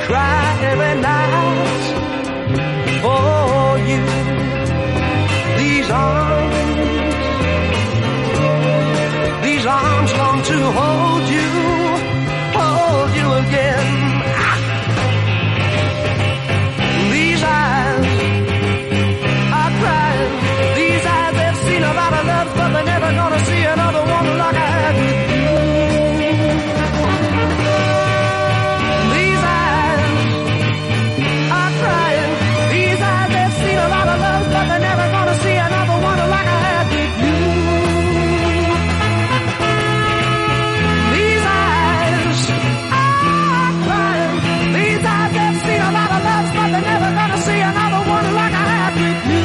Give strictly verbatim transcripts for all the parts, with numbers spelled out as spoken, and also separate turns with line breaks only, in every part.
cry every night for you. These arms, these arms long to hold you, hold you again. These eyes are crying, these eyes they've seen a lot of love, but they're never gonna see another one like I had with you. These eyes are crying, these eyes they've seen a lot of love, but they're never gonna see another one like I had with you. These eyes are crying, these eyes they've seen a lot of love, but they're never gonna see another one like I had with you.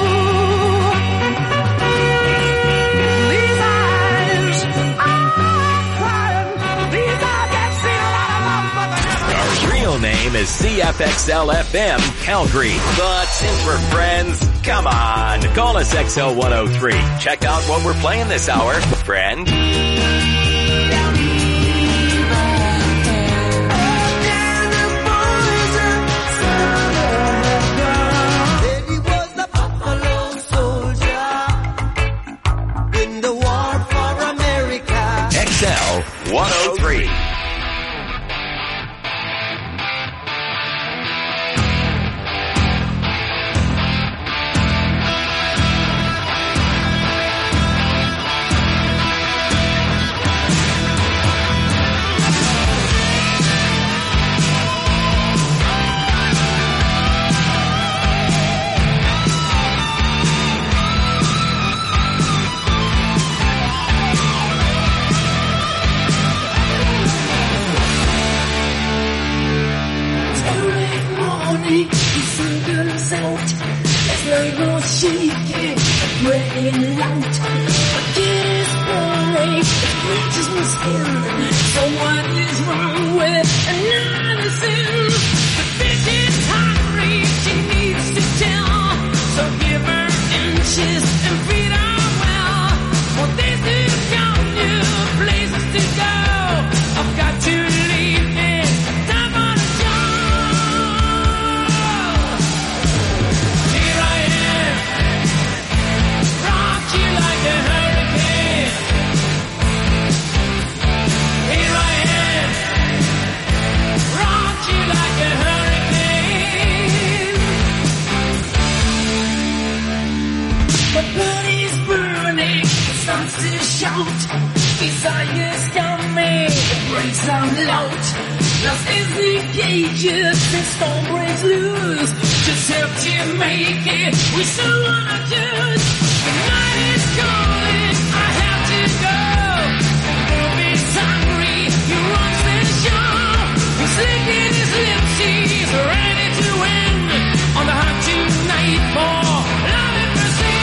These eyes are crying, these eyes they've seen a lot of love, but they're never.
Our real name is C F X L F M Calgary. But since we're friends, come on, call us X L one oh three. Check out what we're playing this hour, friend.
He was a buffalo soldier in the war for America.
X L one oh three.
So what is wrong with another sin? The bitch is hungry, she needs to tell. So give her inches and feed her well. For days to come, new places to go. I've got to leave it, time on a job. Here I am, rock you like a hurricane. Here I am, rock you like a hurricane. My body's burning, it starts to shout. Desire's coming, it breaks out loud. Lost is the cages, and storm breaks loose. Just help to make it, we still wanna choose. The night is calling, I have to go. He's hungry, he runs the show. He's licking his lips, he's ready to win. On the hunt tonight for love and mercy.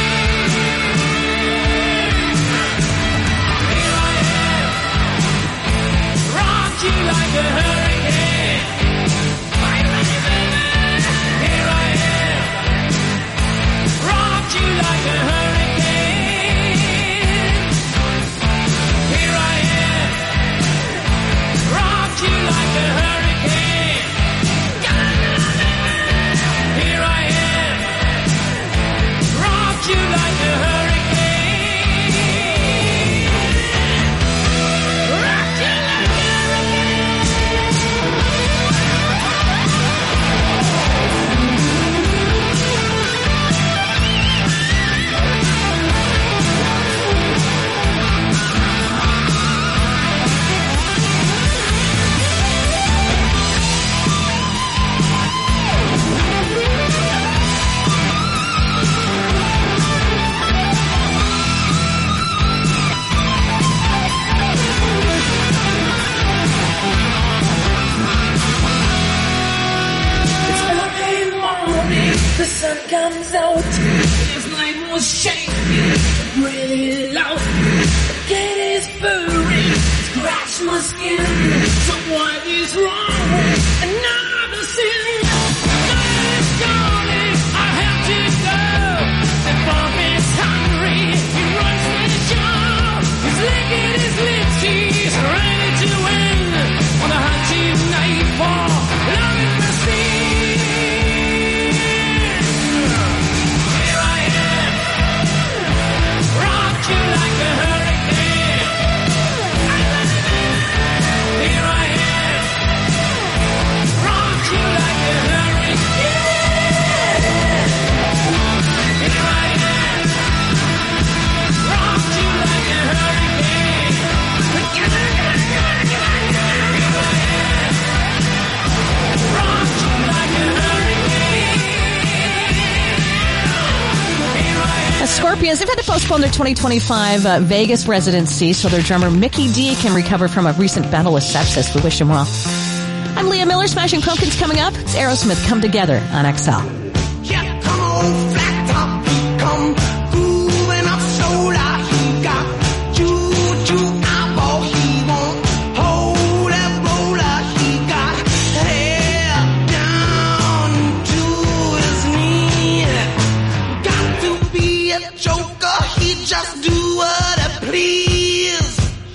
Here I am, rock you like a hurricane. Here I am, rock you like a hurricane. Here I am, rock you like a hurricane. Here I am, rock you like a hurricane. Rock you like a It's early morning, the sun comes out. His night was shaking, really loud. The cat is purring, scratch my skin. So what is wrong with another sin? Night is calling, I have to go. The bomb is hungry, he runs the show. He's licking his lips, he's ready to win. On the hunt tonight for love and
Scorpions, they've had to postpone their twenty twenty-five uh, Vegas residency so their drummer Mickey D can recover from a recent battle with sepsis. We wish him well. I'm Leah Miller. Smashing Pumpkins coming up. It's Aerosmith, Come Together on X L.
Yeah, come on, flat top, come grooving up solar. He got juju eyeball, he won't hold that roller. He got hair down to his knee. Got to be a joker, he just do what he please.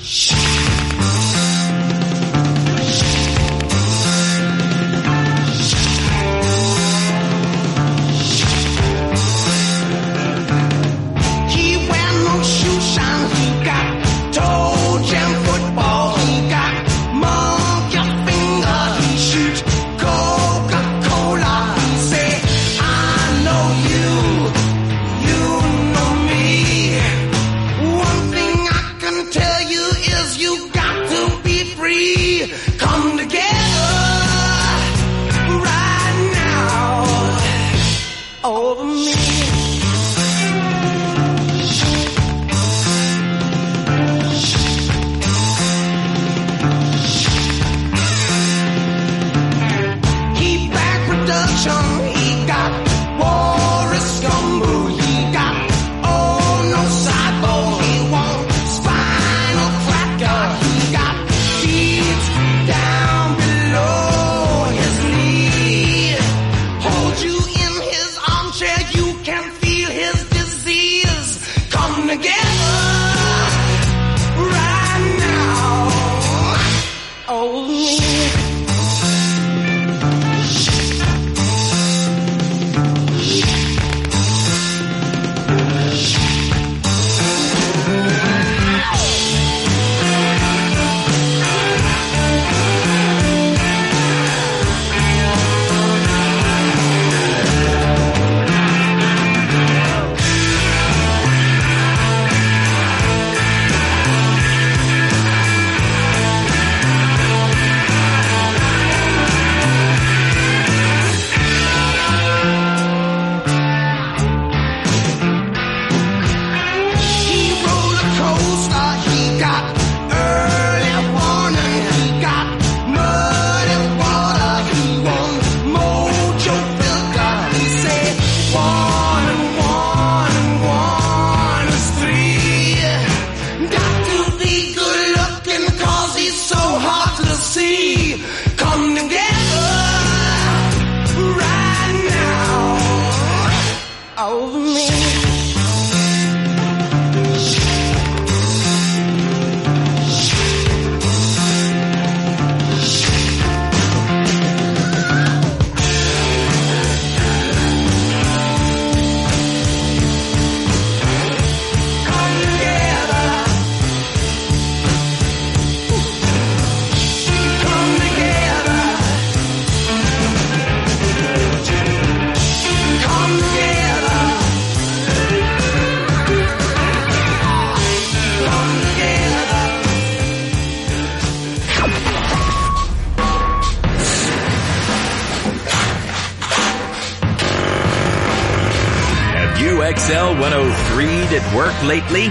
X L one oh three at work lately?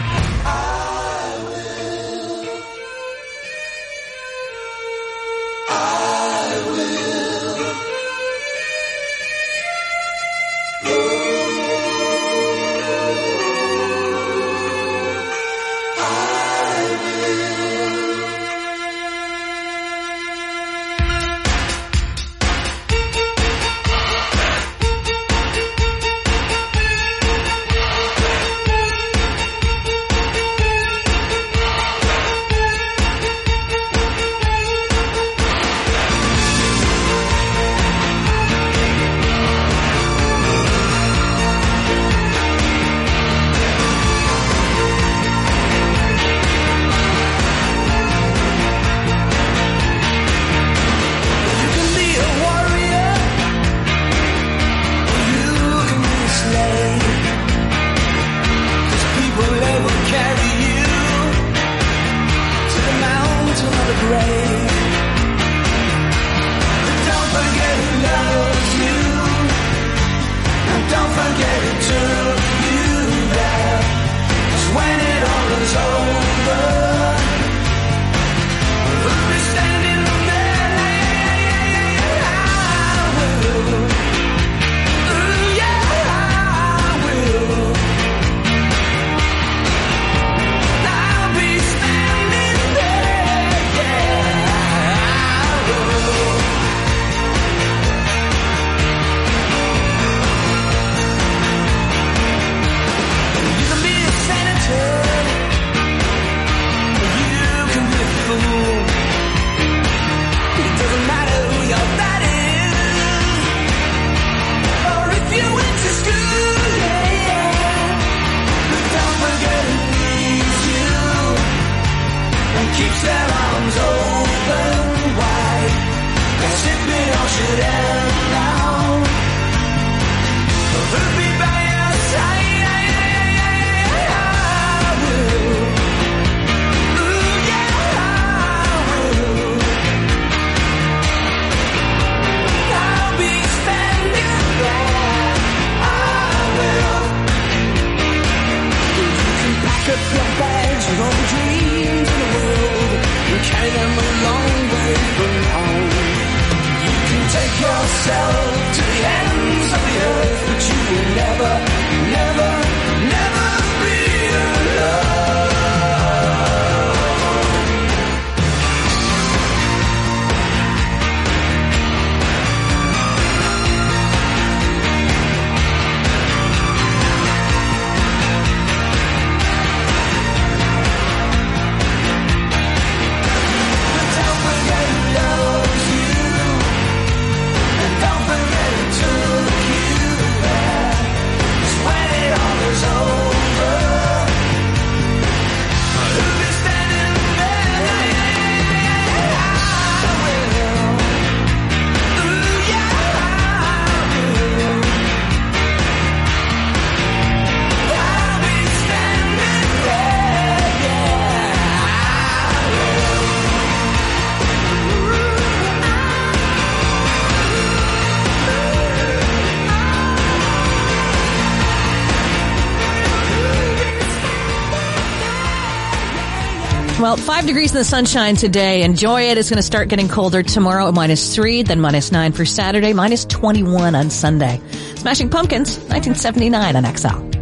Well, five degrees in the sunshine today. Enjoy it. It's going to start getting colder tomorrow at minus three, then minus nine for Saturday, minus twenty-one on Sunday. Smashing Pumpkins, nineteen seventy-nine on X L.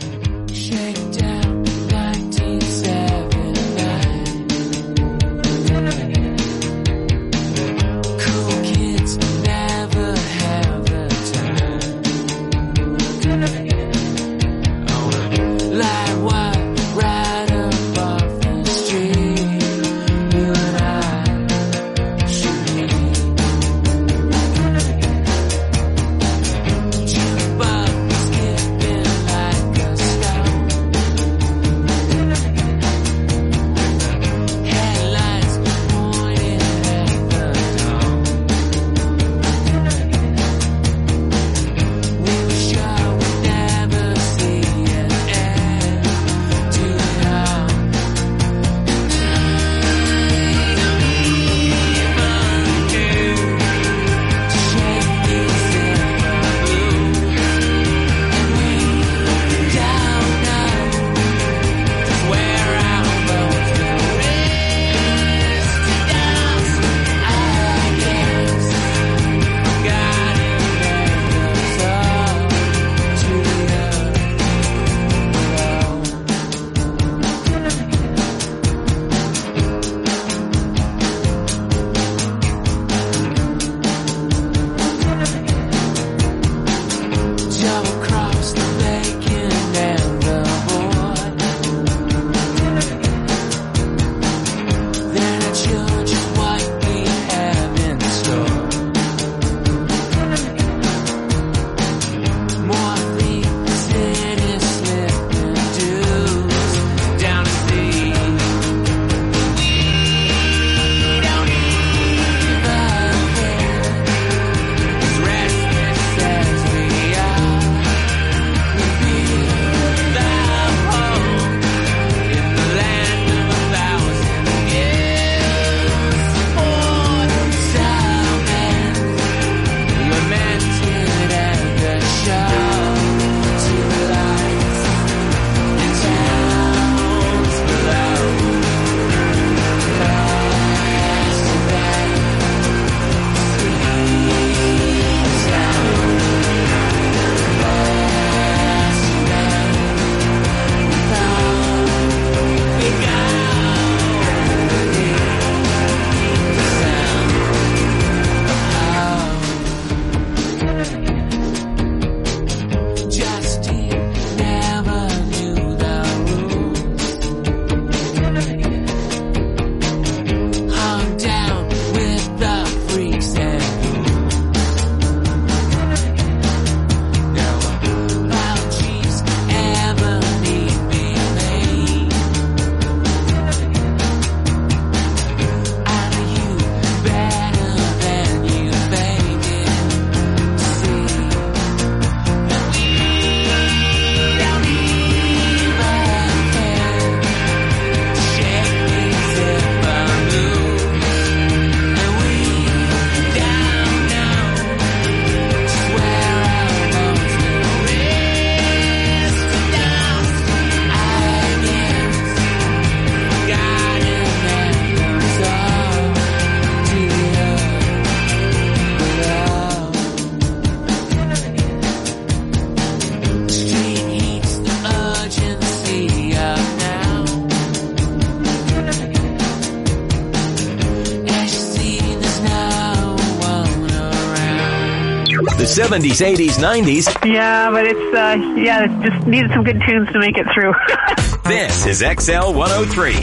The seventies, eighties, nineties.
Yeah, but it's, uh, yeah, it just needed some good tunes to make it through.
This is X L one oh three.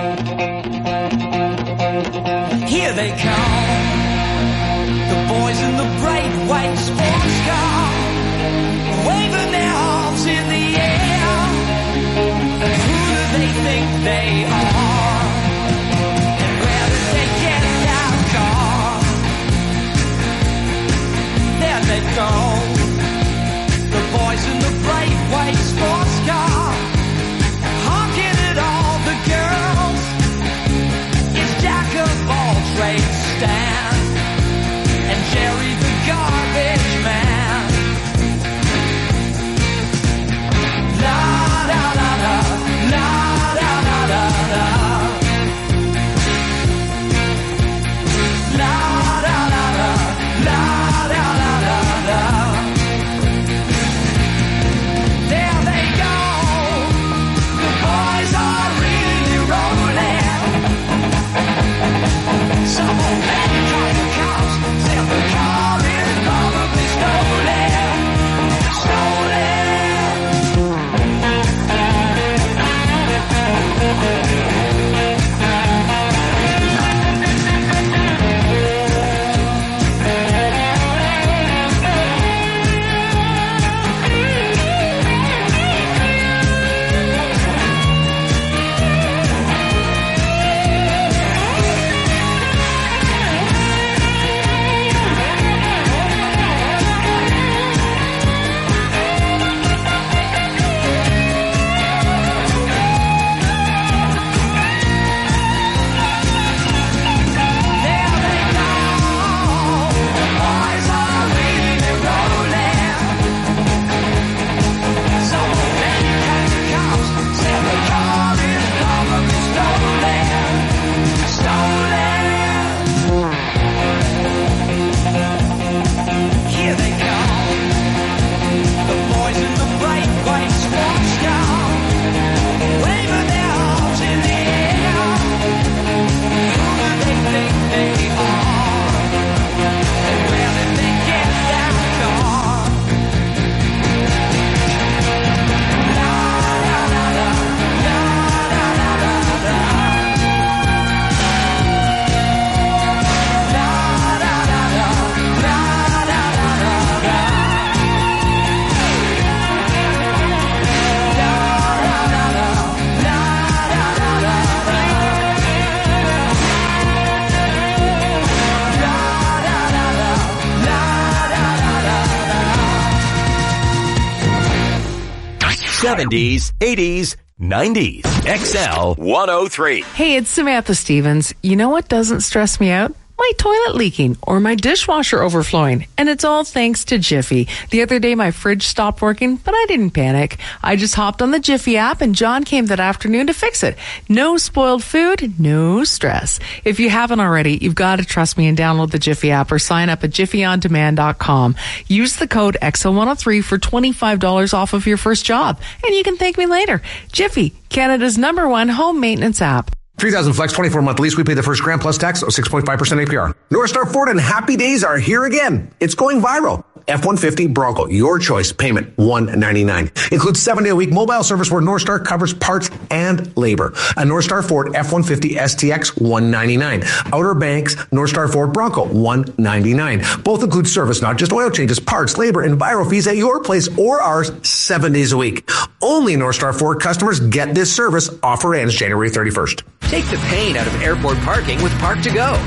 Here they come, the boys in the bright white sports car, waving their arms in the air. Who do they think they are? And where did they get that car? There they go, the boys in the bright white sports car, honking at all the girls. It's Jack of all trades, Stan, and Jerry the garbage man. La la la la, la la la la la.
seventies, eighties, nineties. X L one oh three.
Hey, it's Samantha Stevens. You know what doesn't stress me out? My toilet leaking or my dishwasher overflowing. And it's all thanks to Jiffy. The other day, my fridge stopped working, but I didn't panic. I just hopped on the Jiffy app and John came that afternoon to fix it. No spoiled food, no stress. If you haven't already, you've got to trust me and download the Jiffy app or sign up at jiffy on demand dot com. Use the code X L one oh three for twenty-five dollars off of your first job. And you can thank me later. Jiffy, Canada's number one home maintenance app.
three thousand flex, twenty-four month lease. We pay the first grand plus tax, six point five percent A P R. North Star Ford and Happy Days are here again. It's going viral. F one fifty Bronco, your choice, payment one ninety-nine. Includes seven day a week mobile service where North Star covers parts and labor. A North Star Ford F one fifty S T X, one ninety-nine. Outer Banks North Star Ford Bronco, one ninety-nine. Both include service, not just oil changes, parts, labor, and viral fees at your place or ours seven days a week. Only North Star Ford customers get this service. Offer ends January thirty-first.
Take the pain out of airport parking with Park to Go.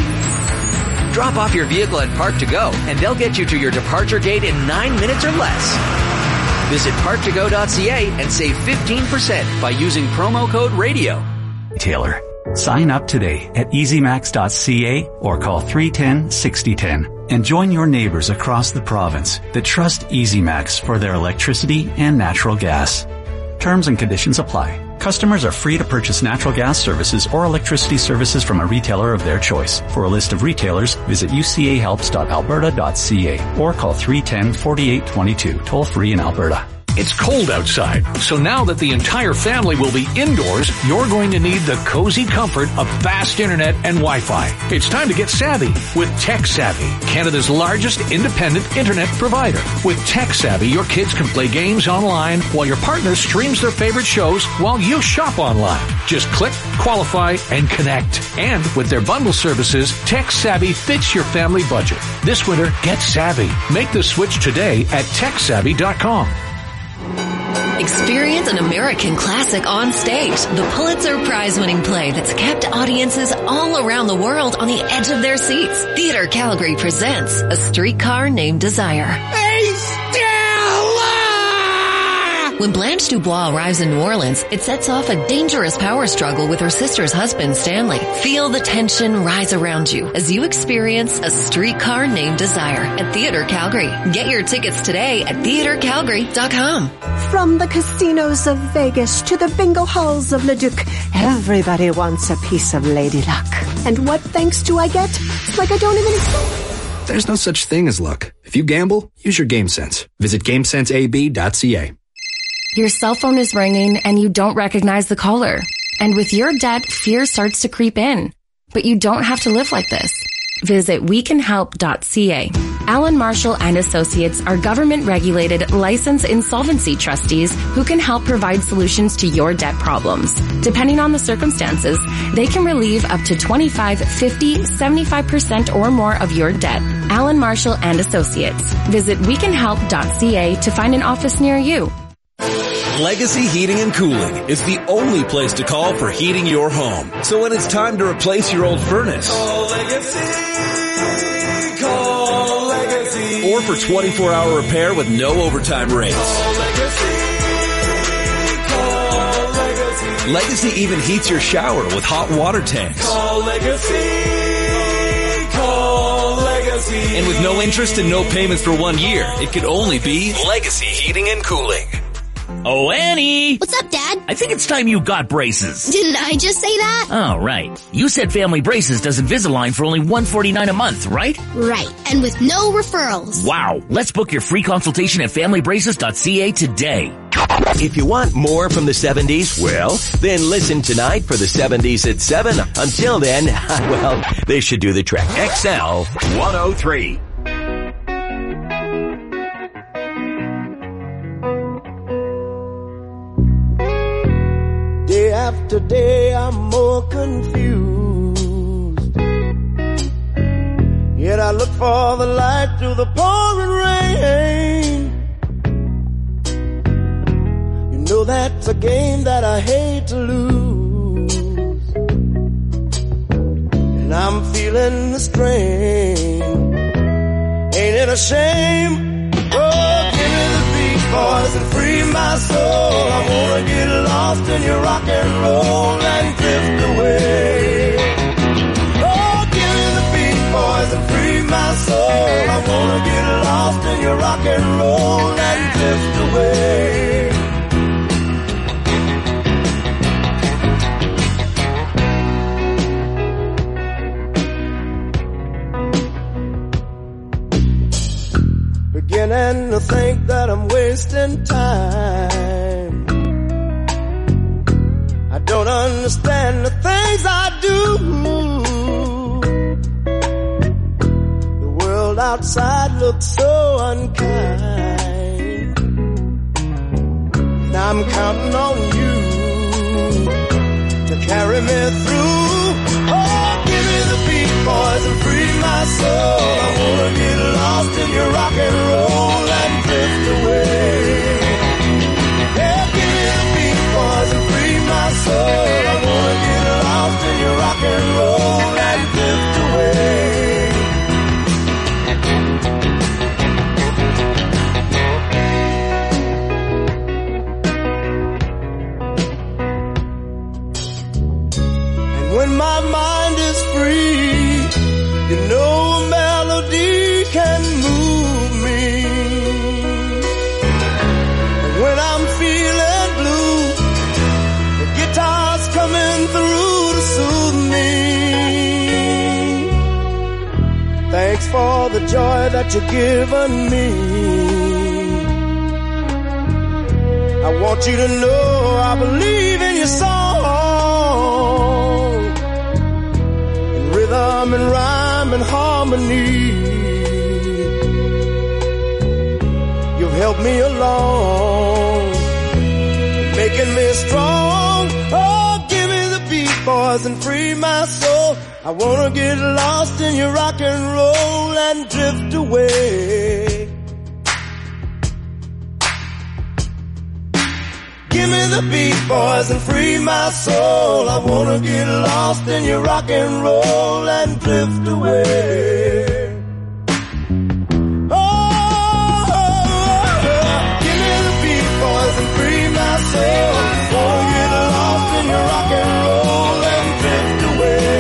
Drop off your vehicle at Park to Go, and they'll get you to your departure gate in nine minutes or less. Visit park to go dot c a and save fifteen percent by using promo code radio.
Taylor. Sign up today at easy max dot c a or call three one zero, six zero one zero and join your neighbors across the province that trust EasyMax for their electricity and natural gas. Terms and conditions apply. Customers are free to purchase natural gas services or electricity services from a retailer of their choice. For a list of retailers, visit u c a helps dot alberta dot c a or call three one zero, four eight two two, toll free in Alberta.
It's cold outside, so now that the entire family will be indoors, you're going to need the cozy comfort of fast internet and Wi-Fi. It's time to get savvy with TechSavvy, Canada's largest independent internet provider. With TechSavvy, your kids can play games online while your partner streams their favorite shows while you shop online. Just click, qualify, and connect. And with their bundle services, TechSavvy fits your family budget. This winter, get savvy. Make the switch today at tech savvy dot com.
Experience an American classic on stage. The Pulitzer Prize-winning play that's kept audiences all around the world on the edge of their seats. Theatre Calgary presents A Streetcar Named Desire.
Hey, Stella!
When Blanche Dubois arrives in New Orleans, it sets off a dangerous power struggle with her sister's husband, Stanley. Feel the tension rise around you as you experience A Streetcar Named Desire at Theatre Calgary. Get your tickets today at theatre calgary dot com.
From the casinos of Vegas to the bingo halls of Leduc, everybody wants a piece of Lady Luck. And what thanks do I get? It's like I don't even exist.
There's no such thing as luck. If you gamble, use your game sense. Visit game sense a b dot c a.
Your cell phone is ringing and you don't recognize the caller. And with your debt, fear starts to creep in. But you don't have to live like this. Visit we can help dot c a. Allen Marshall and Associates are government-regulated, licensed insolvency trustees who can help provide solutions to your debt problems. Depending on the circumstances, they can relieve up to twenty-five, fifty, seventy-five percent or more of your debt. Allen Marshall and Associates. Visit we can help dot c a to find an office near you.
Legacy Heating and Cooling is the only place to call for heating your home. So when it's time to replace your old furnace,
Call Legacy, call Legacy.
Or for twenty-four hour repair with no overtime rates.
Call Legacy, call Legacy.
Legacy even heats your shower with hot water tanks.
Call Legacy, call Legacy.
And with no interest and no payments for one year, it could only be Legacy Heating and Cooling.
Oh, Annie!
What's up, Dad?
I think it's time you got braces.
Didn't I just say that?
Oh, right. You said Family Braces does Invisalign for only one hundred forty-nine dollars a month, right?
Right. And with no referrals.
Wow. Let's book your free consultation at family braces dot c a today.
If you want more from the seventies, well, then listen tonight for the seventies at seven. Until then, well, this should do the trick. X L one oh three.
Day after day I'm more confused. Yet I look for the light through the pouring rain. You know that's a game that I hate to lose. And I'm feeling the strain. Ain't it a shame? Oh, give me the beat. boys and free my soul. I wanna get lost in your rock and roll and drift away. Oh, give me the beat, boys, and free my soul. I wanna get lost in your rock and roll and drift away. Beginning to think that I'm wasting time. I don't understand the things I do. The world outside looks so unkind. Now I'm counting on you to carry me through. Oh, give me the beat, boys, and free my soul. I wanna get lost in your rock and roll and drift away. Yeah, give me the beat, boys, and free my soul. I wanna get lost in your rock and roll and drift away. And when my mind is free, you know a melody can move me. And when I'm feeling blue, the guitar's coming through to soothe me. Thanks for the joy that you've given me. I want you to know I believe in your song. Rhythm and rhyme and harmony, you've helped me along, making me strong. Oh, give me the beat, boys, and free my soul. I wanna get lost in your rock and roll and drift away. Give me the beat, boys, and free my soul. I wanna get lost in your rock and roll and drift away. Oh, oh, oh, give me the beat, boys, and free my soul. Wanna get lost in your rock and roll and drift away.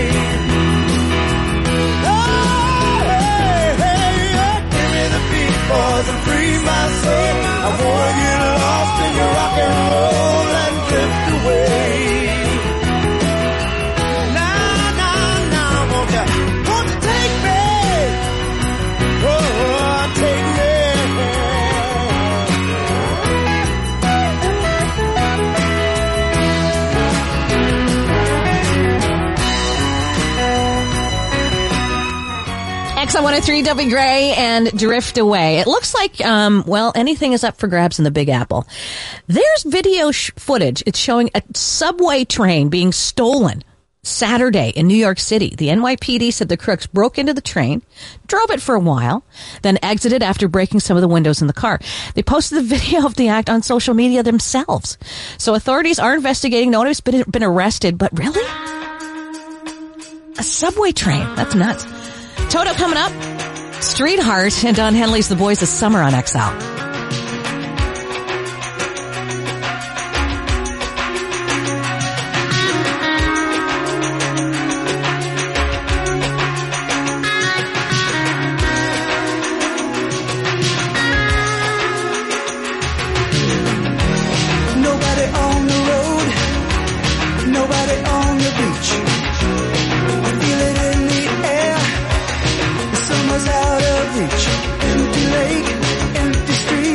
Oh, hey, hey, yeah. Give me the beat, boys, and free my soul. I wanna get lost in your rock and roll and drift away. Now, now, now, won't you, won't you take me? Oh, take me.
X one oh three W Gray and Drift Away. It looks like, um, well, anything is up for grabs in the Big Apple. There's video sh- footage. It's showing a subway train being stolen Saturday in New York City. The N Y P D said the crooks broke into the train, drove it for a while, then exited after breaking some of the windows in the car. They posted the video of the act on social media themselves. So authorities are investigating. No one has been, been arrested, but really? A subway train. That's nuts. Toto coming up. Street Heart and Don Henley's The Boys of Summer on X L.
Nobody on the road, nobody on the beach. I feel it in the air, the summer's out of reach. Empty lake, empty street.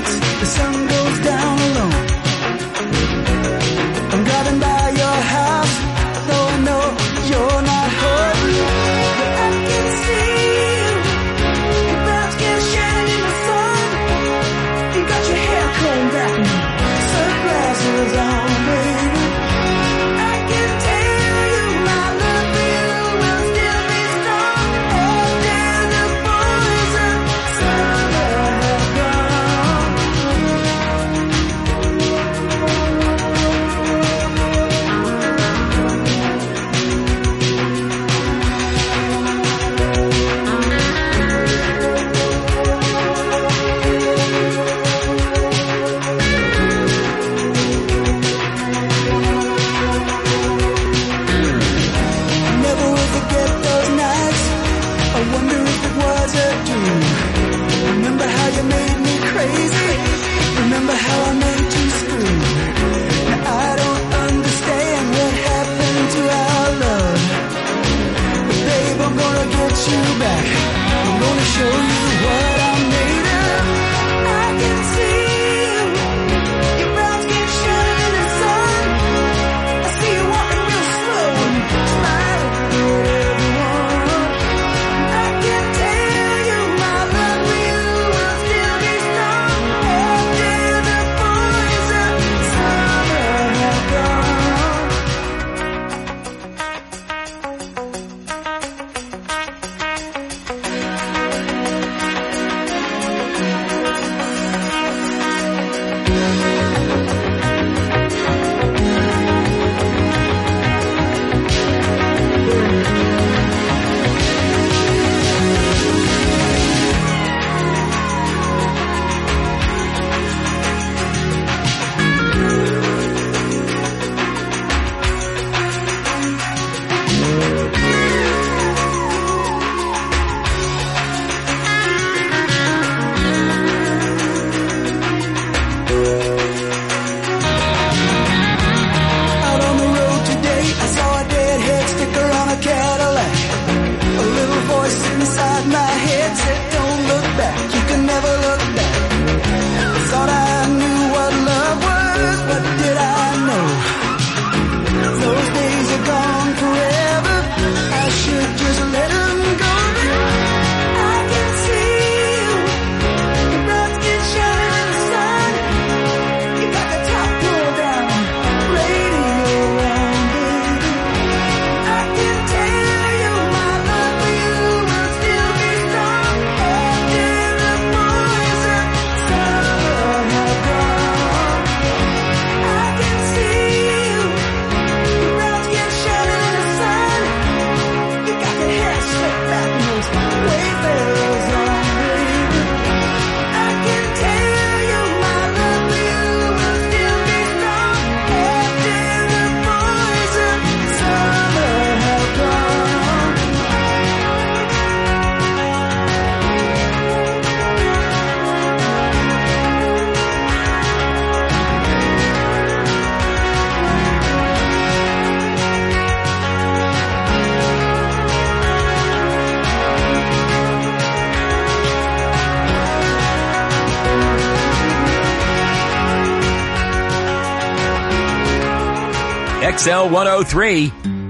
X L one oh three.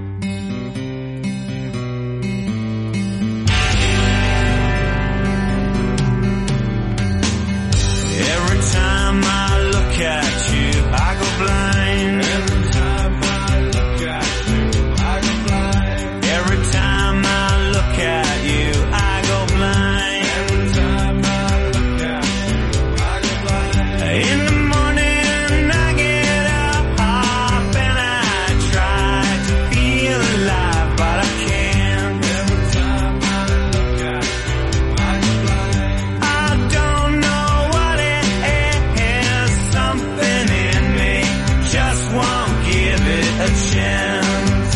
Every time I look at you, I go blind. Every time I look at you, I go blind. Every time I look at you, I go blind. Every time I look at you, I go blind. In the morning I get up and I try to feel alive, but I can't. Every time I look at you, I go blind. I don't know what it is, something in me just won't give it a chance.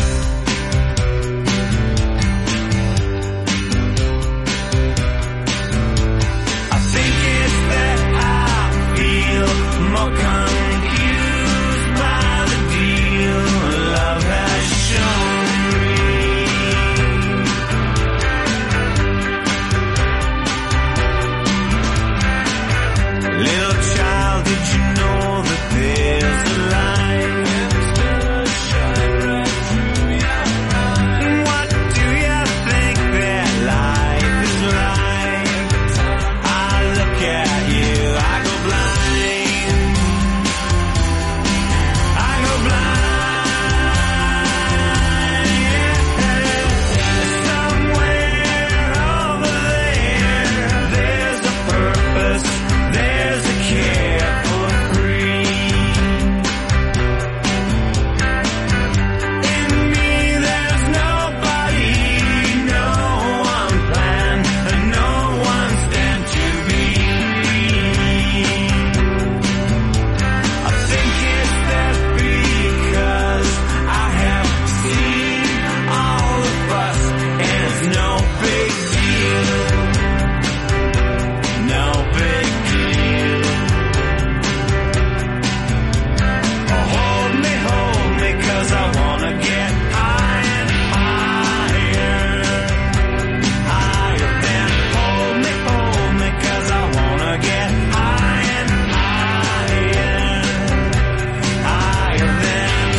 I think it's that I feel more confused by the deal love has shown me. Little child, did you know that there's a light? What do you think that life is like? I look at you, I go blind. I go blind. Somewhere over there, there's a purpose, there's a care for free. In me there's nobody, no one planned, and no one stand to be. I think it's that because I have seen all the fuss, and it's no big deal, no big deal. Hold me, hold me, 'cause I wanna get higher and higher, higher than. Hold me, hold me, 'cause I wanna get higher and higher, higher than.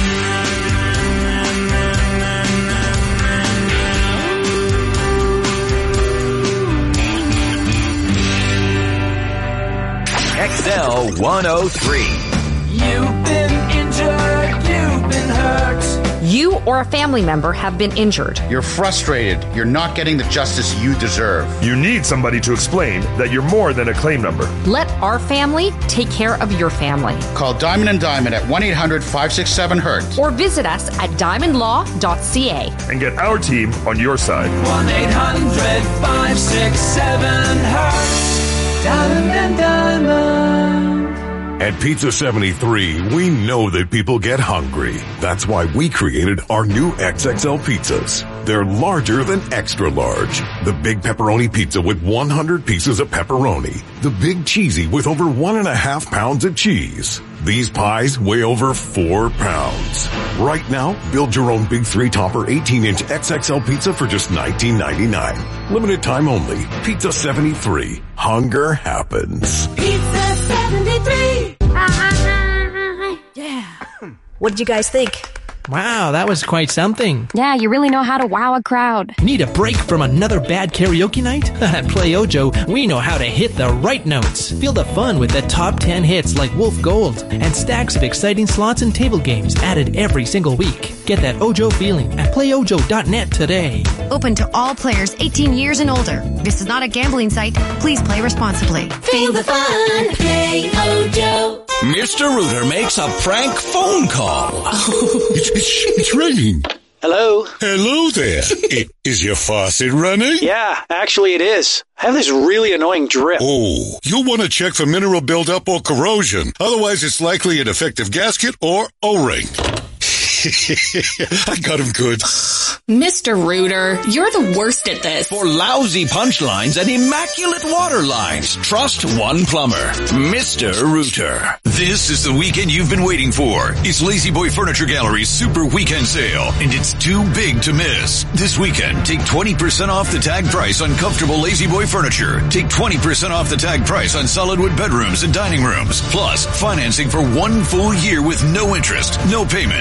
X L one oh three.
You've been injured, you've been hurt.
You or a family member have been injured.
You're frustrated. You're not getting the justice you deserve.
You need somebody to explain that you're more than a claim number.
Let our family take care of your family.
Call Diamond and Diamond at one eight hundred five six seven hurt.
Or visit us at diamond law dot c a.
And get our team on your side.
one eight hundred five six seven hurt. Diamond and Diamond.
At Pizza seventy-three, we know that people get hungry. That's why we created our new X X L pizzas. They're larger than extra large. The big pepperoni pizza with one hundred pieces of pepperoni. The big cheesy with over one and a half pounds of cheese. These pies weigh over four pounds. Right now, build your own big three-topper eighteen inch X X L pizza for just nineteen ninety-nine. Limited time only. Pizza seventy-three. Hunger happens.
Pizza seventy-three.
Yeah. What did you guys think?
Wow, that was quite something.
Yeah, you really know how to wow a crowd.
Need a break from another bad karaoke night? At Play Ojo, we know how to hit the right notes. Feel the fun with the top ten hits like Wolf Gold and stacks of exciting slots and table games added every single week. Get that Ojo feeling at play ojo dot net today.
Open to all players eighteen years and older. This is not a gambling site. Please play responsibly.
Feel the fun. Play Ojo.
Mister Rooter makes a prank phone call.
it's, it's, it's ringing.
Hello?
Hello there. I, is your faucet running?
Yeah, actually it is. I have this really annoying drip.
Oh, you'll want to check for mineral buildup or corrosion. Otherwise, it's likely a defective gasket or O-ring. I got him good.
Mister Rooter, you're the worst at this.
For lousy punchlines and immaculate water lines, trust one plumber, Mister Rooter.
This is the weekend you've been waiting for. It's Lazy Boy Furniture Gallery's Super Weekend Sale, and it's too big to miss. This weekend, take twenty percent off the tag price on comfortable Lazy Boy furniture. Take twenty percent off the tag price on solid wood bedrooms and dining rooms. Plus, financing for one full year with no interest, no payments. Hurry.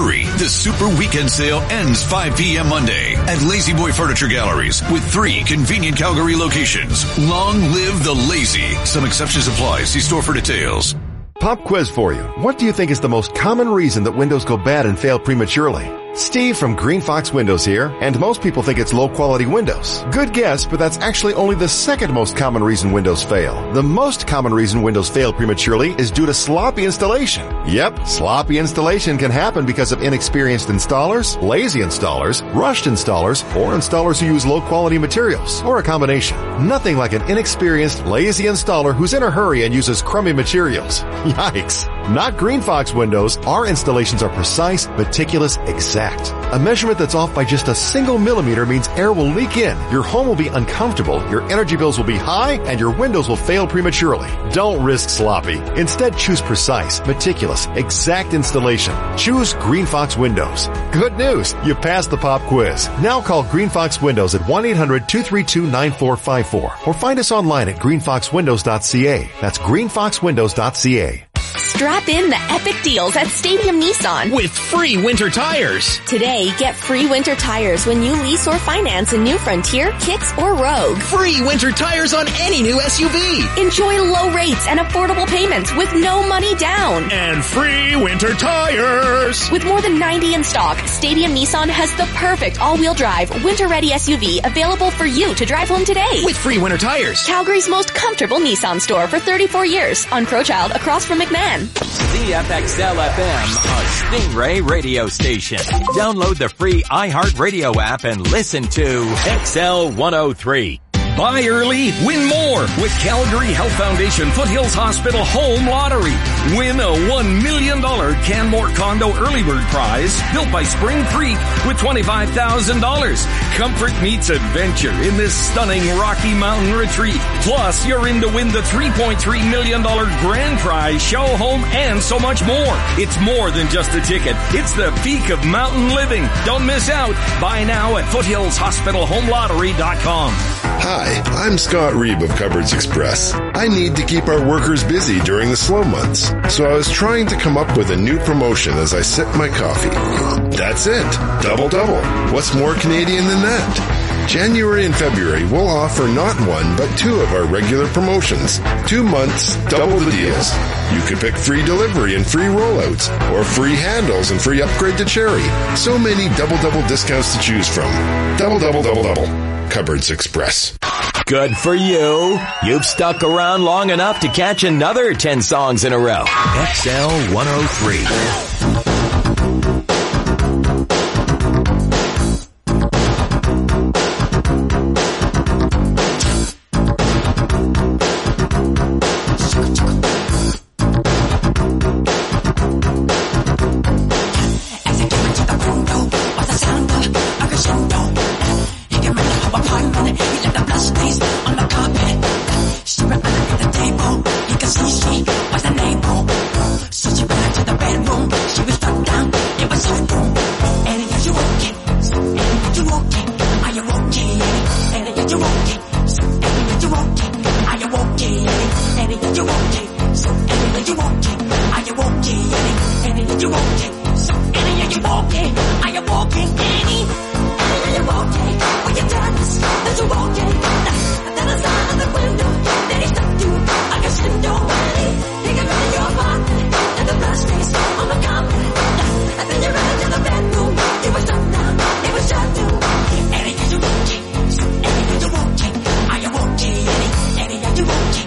Calgary. The Super Weekend Sale ends five p.m. Monday at Lazy Boy Furniture Galleries with three convenient Calgary locations. Long live the lazy. Some exceptions apply. See store for details.
Pop quiz for you. What do you think is the most common reason that windows go bad and fail prematurely? Steve from Green Fox Windows here, and most people think it's low-quality windows. Good guess, but that's actually only the second most common reason windows fail. The most common reason windows fail prematurely is due to sloppy installation. Yep, sloppy installation can happen because of inexperienced installers, lazy installers, rushed installers, or installers who use low-quality materials, or a combination. Nothing like an inexperienced, lazy installer who's in a hurry and uses crummy materials. Yikes. Not Green Fox Windows. Our installations are precise, meticulous, exact. A measurement that's off by just a single millimeter means air will leak in, your home will be uncomfortable, your energy bills will be high, and your windows will fail prematurely. Don't risk sloppy. Instead, choose precise, meticulous, exact installation. Choose Green Fox Windows. Good news! You passed the pop quiz. Now call Green Fox Windows at one eight hundred two three two nine four five four or find us online at green fox windows dot c a. That's green fox windows dot c a.
Strap in the epic deals at Stadium Nissan.
With free winter tires.
Today, get free winter tires when you lease or finance a new Frontier, Kicks, or Rogue.
Free winter tires on any new S U V.
Enjoy low rates and affordable payments with no money down.
And free winter tires.
With more than ninety in stock, Stadium Nissan has the perfect all-wheel drive, winter-ready S U V available for you to drive home today.
With free winter tires.
Calgary's most comfortable Nissan store for thirty-four years on Crowchild across from McMahon.
C F X L F M, a Stingray radio station. Download the free iHeartRadio app and listen to X L one oh three.
Buy early, win more with Calgary Health Foundation Foothills Hospital Home Lottery. Win a one million dollars Canmore Condo Early Bird Prize built by Spring Creek with twenty-five thousand dollars. Comfort meets adventure in this stunning Rocky Mountain retreat. Plus, you're in to win the three point three million dollars grand prize, show home, and so much more. It's more than just a ticket. It's the peak of mountain living. Don't miss out. Buy now at foothills hospital home lottery dot com.
Hi, I'm Scott Reeb of Cupboards Express. I need to keep our workers busy during the slow months, so I was trying to come up with a new promotion as I sip my coffee. That's it. Double double. What's more Canadian than that? January and February will offer not one, but two of our regular promotions. Two months, double the deals. You could pick free delivery and free rollouts, or free handles and free upgrade to Cherry. So many double-double discounts to choose from. Double, double, double, double. Cupboards Express.
Good for you. You've stuck around long enough to catch another ten songs in a row. X L one oh three.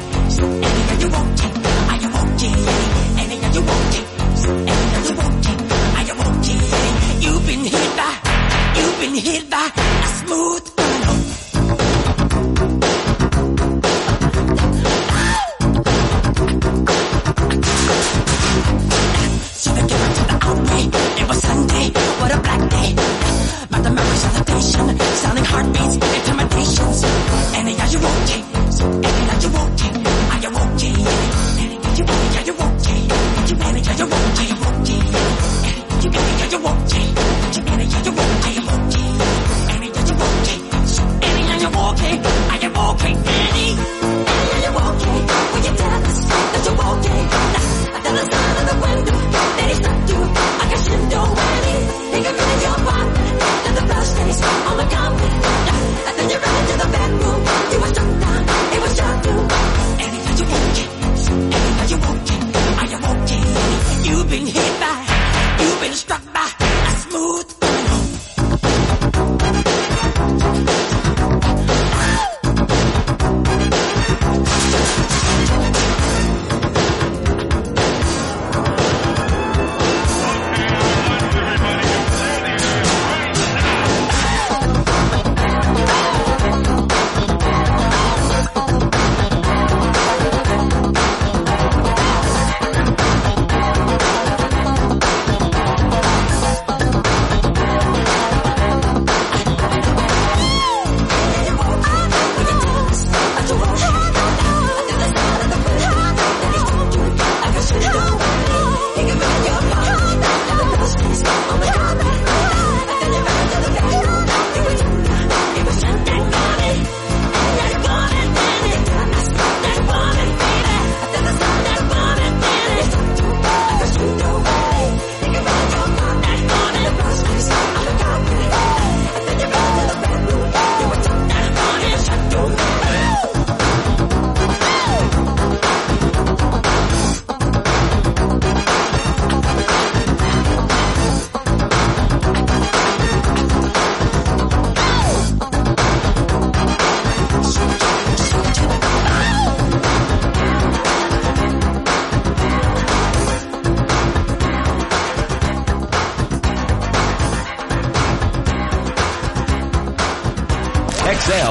You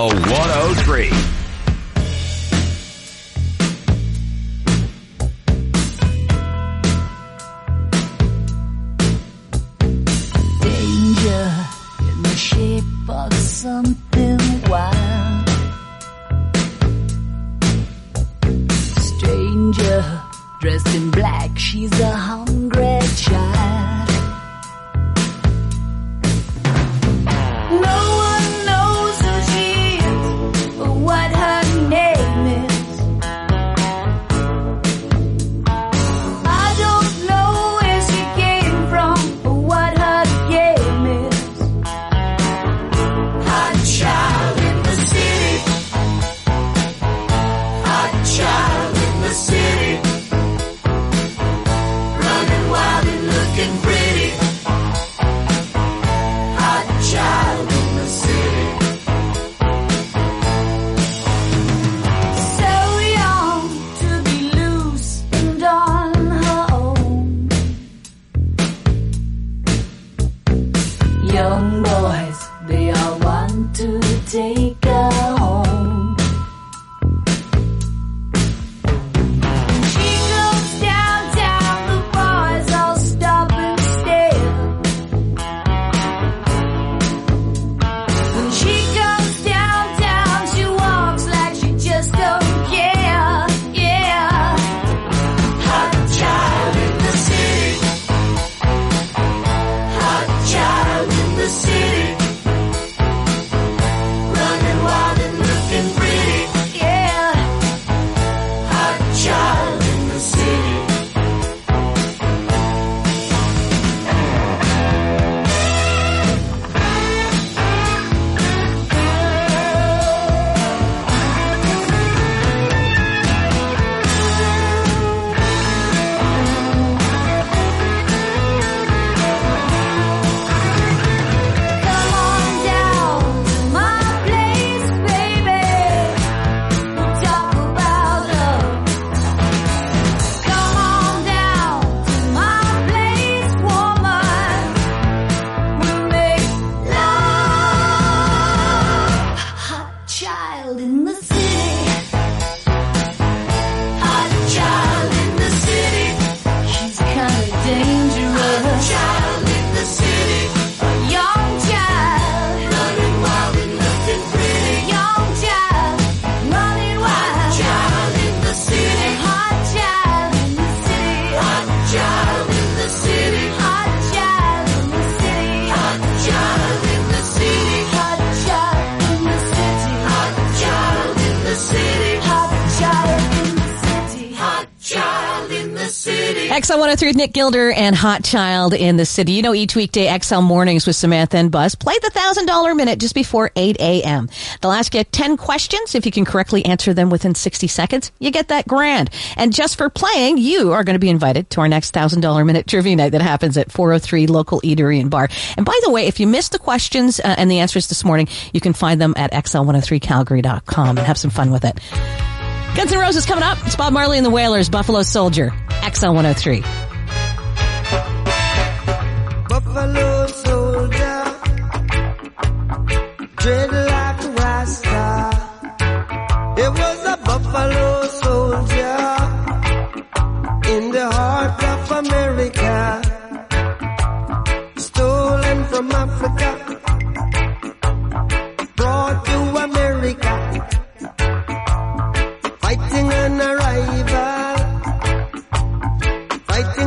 L one oh three.
Danger in the shape of something wild. Stranger dressed in black, she's a hungry child. No one knows who she is or what her name is. I don't know where she came from or what her game is. Hot child in the city. Hot child in the city. Running wild and looking pretty. Hot child in the city. So young to be loose and on her own. Young boys, they all want to take her home. When she goes downtown, the boys all stop and stare. When she goes downtown, she walks like she just don't care. Yeah. Hot child in the city. Hot child in the city. Running wild and looking pretty. Yeah. Hot child in the city. Come on down to my place, baby. We'll talk about love. Come on down to my place, woman. We'll make love. Hot child in the city. Hot child in the city. She's kinda dangerous. Hot child in the city. A young child. Running wild and looking pretty. Young child. Running wild. Hot child in the city. Hot child in the city. Hot child in the city. Hot child in the city. Hot child in the city. Hot child in the city. Hot child in the city. Hot child in the city. Hot child in the city.
X L one oh three with Nick Gilder and Hot Child in the City. You know, each weekday X L Mornings with Samantha and Buzz play the one thousand dollars minute just before eight a.m. They'll ask you ten questions. If you can correctly answer them within sixty seconds, you get that grand. And just for playing, you are going to be invited to our next one thousand dollars minute trivia night that happens at four oh three Local Eatery and Bar. And by the way, if you missed the questions uh, and the answers this morning, you can find them at X L one oh three Calgary dot com and have some fun with it. Guns N' Roses coming up. It's Bob Marley and the Wailers, Buffalo Soldier, X L one oh three.
Buffalo soldier, dread like a rasta. It was a buffalo soldier in the heart of America, stolen from Africa, brought to America, fighting an arrival, fighting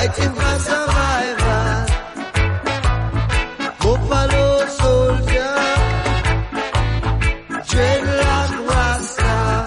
fighting for survival. Buffalo soldier, dreadlock rasta.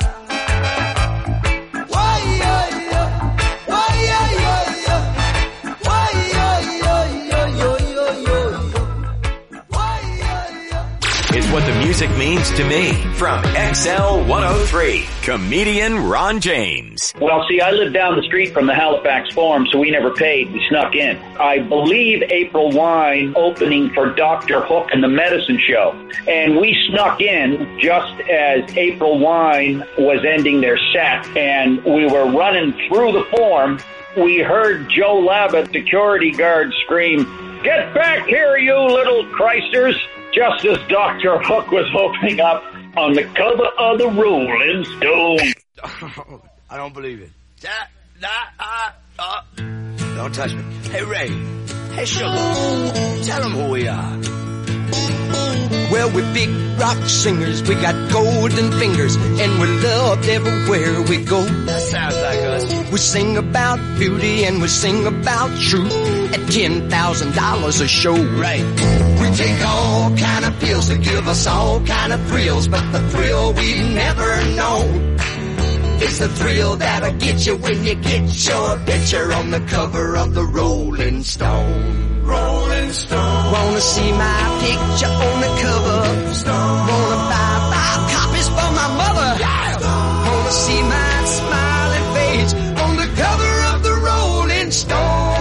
Why yo yo, why yo yo yo, why yo yo yo yo yo yo, why yo yo.
It's what the music means to me. From X L one oh three, comedian Ron James.
Well, see, I live down the street from the Halifax Forum, so we never paid. We snuck in. I believe April Wine opening for Doctor Hook and the Medicine Show. And we snuck in just as April Wine was ending their set, and we were running through the Forum. We heard Joe Labba, security guard, scream, "Get back here, you little Christers!" just as Doctor Hook was opening up on the cover of the Rolling Stone.
I don't believe it. That, that, uh, uh. Don't touch me. Hey, Ray. Hey, Sugar. Tell them who we are.
Well, we're big rock singers, we got golden fingers, and we're loved everywhere we go.
That sounds like us.
We sing about beauty and we sing about truth at ten thousand dollars a show.
Right.
We take all kind of pills to give us all kind of thrills, but the thrill we've never known is the thrill that'll get you when you get your picture on the cover of the Rolling Stone.
Rolling Stone.
Wanna see my picture on the cover? Stone. Wanna buy five copies for my mother? Yeah. Wanna see my smiling face on the cover of the Rolling Stone?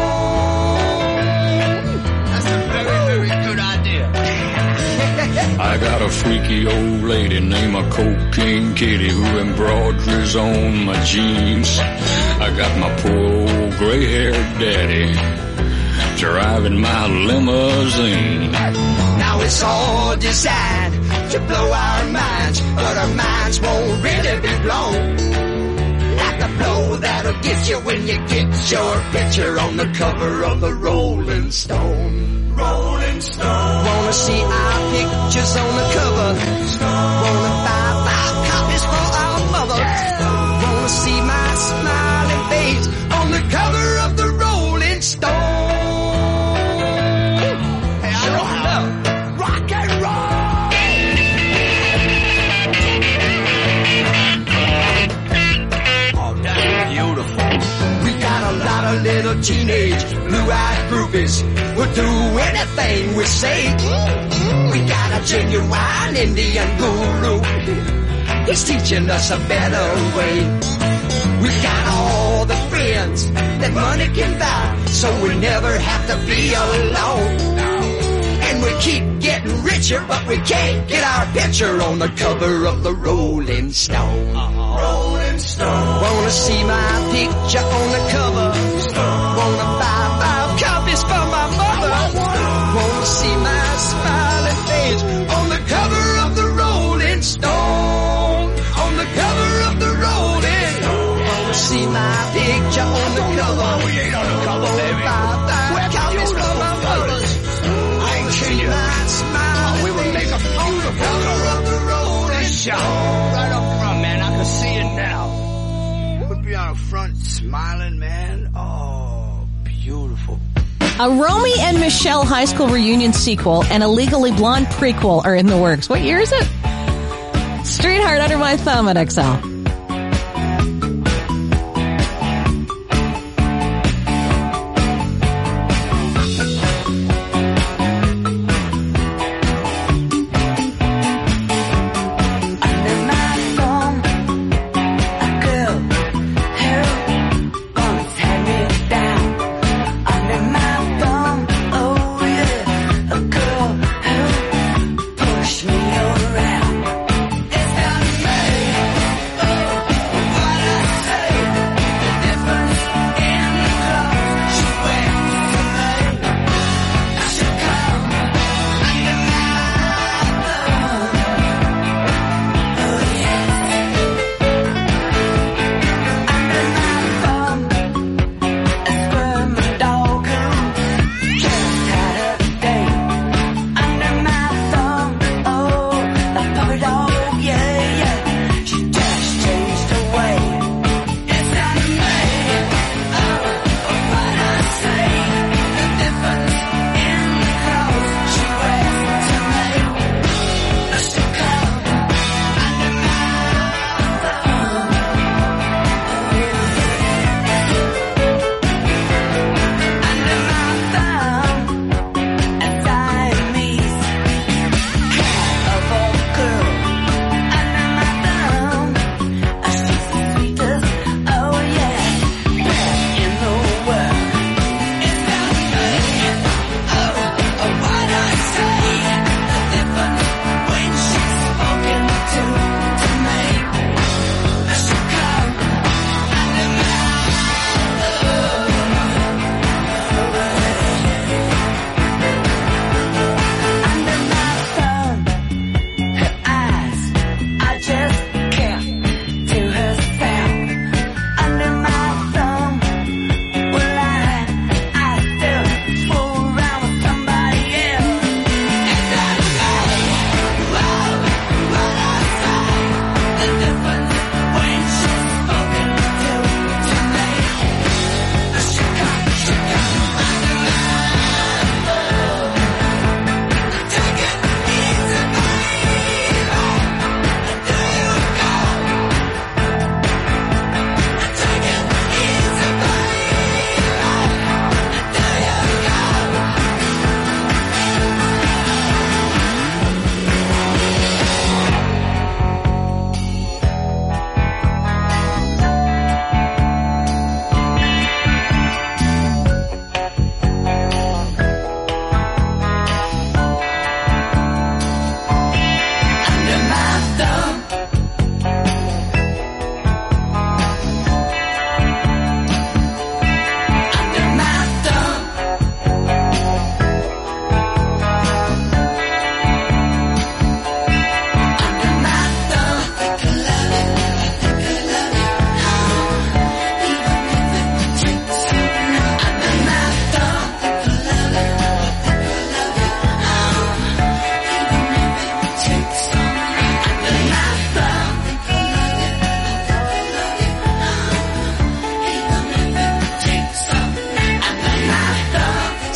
That's a very, very good idea.
I got a freaky old lady named a Cocaine Kitty who embroiders on my jeans. I got my poor old gray-haired daddy driving my limousine.
Now it's all designed to blow our minds, but our minds won't really be blown like the blow that'll get you when you get your picture on the cover of the Rolling Stone.
Rolling Stone.
Wanna see our pictures on the cover? Wanna buy five copies for our mother? Wanna see my smiling face on the cover of the Rolling Stone? Little teenage blue-eyed groupies will do anything we say. We got a genuine Indian guru. He's teaching us a better way. We got all the friends that money can buy, so we never have to be alone. And we keep getting richer, but we can't get our picture on the cover of the Rolling Stone.
Rolling Stone.
Wanna see my picture on the cover? Wanna buy five copies for my mother? Wanna see my smiling face on the cover of the Rolling Stone? On the cover of the Rolling Stone. Wanna see my picture on the cover?
We ain't on the cover, baby.
Buy five copies for my mother.
I ain't seen you.
Oh,
we will make a beautiful cover of the Rolling Stone. Right up front, man. I can see it now. We'll be on the front smiling, man. Oh, beautiful.
A Romy and Michelle high school reunion sequel and a Legally Blonde prequel are in the works. What year is it? Streetheart Under My Thumb at X L.
Push me around. It's got me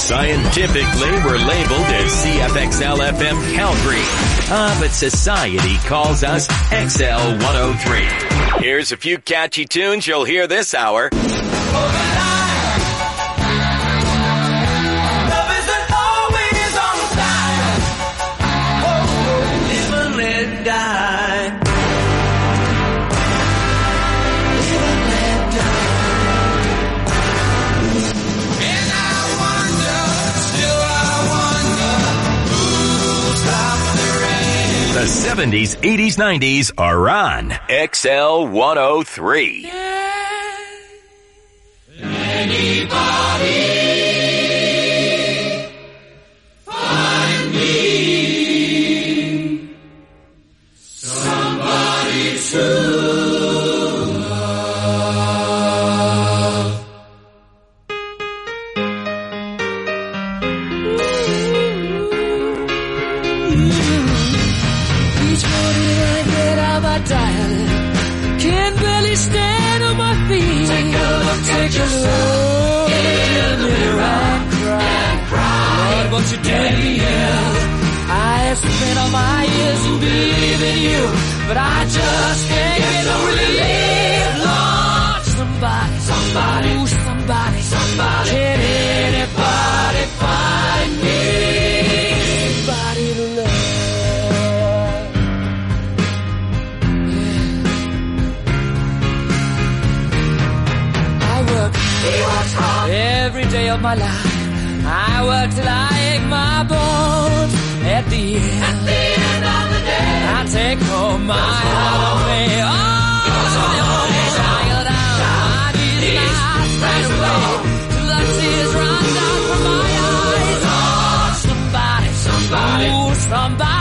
Scientifically, we're labeled as C F X L F M Calgary. Ah, but society calls us X L one oh three. Here's a few catchy tunes you'll hear this hour. The seventies, eighties, nineties are on X L one oh three.
Anybody find me somebody to love? Each morning I get out my diary, can barely stand on my feet. Take a look, take a look in the mirror and cry, and cry. Lord, what you did me in. I have spent all my years in believing you, but I just can't get no relief. Lord, somebody, somebody, ooh, somebody, somebody. Can anybody find me somebody to love? Every day of my life, I work till I ache my bones. At the end, at the end of the day, I take home my holiday. Oh, child out, my knees spread away till the tears run down from my eyes. Oh, somebody, somebody, ooh, somebody.